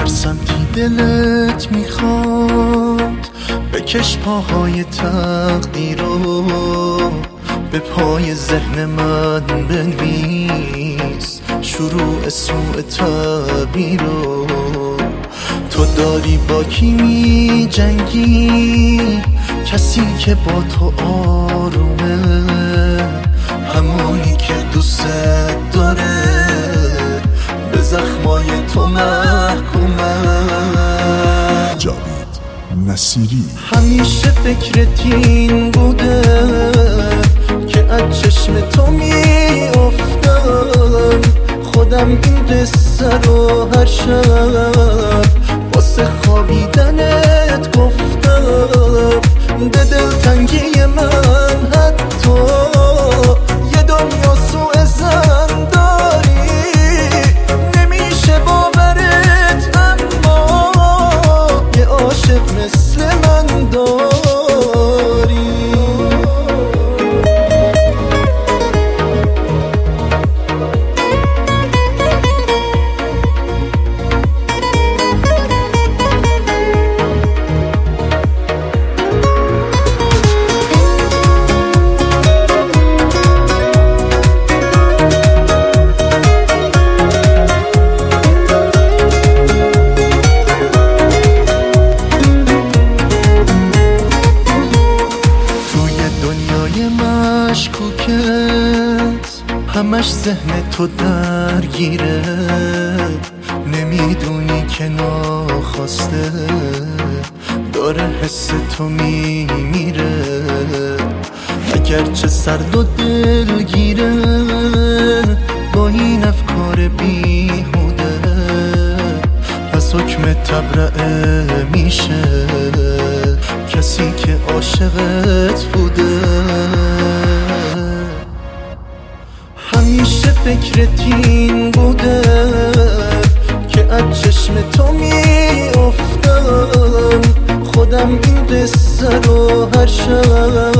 هر سمتی دلت میخواد بکش پاهای تقدیر رو، به پای ذهن من بنویس شروع سوء تعبیر رو. تو داری با کی می جنگی؟ کسی که با تو آرومه، همونی که دوست داره به زخمای تو محکومه. جاوید نصیری. همیشه فکرت این بوده که از چشم تو میافتم، خودم این قصه رو هر شب واسه خوابیدنت گفتم. به دلتنگی من حتی یه دنیا سوء ظن داری، نمیشه باورت اما یه عاشق مثل من داری. همش ذهن تو درگیره، نمیدونی که ناخواسته داره حس تو میمیره. اگرچه سرد و دلگیره با این افکار بیهوده، از حکم تبرئه میشه کسی که عاشقت بوده. همیشه فکرت این بوده که از چشم تو میافتم، خودم این قصه رو هر شب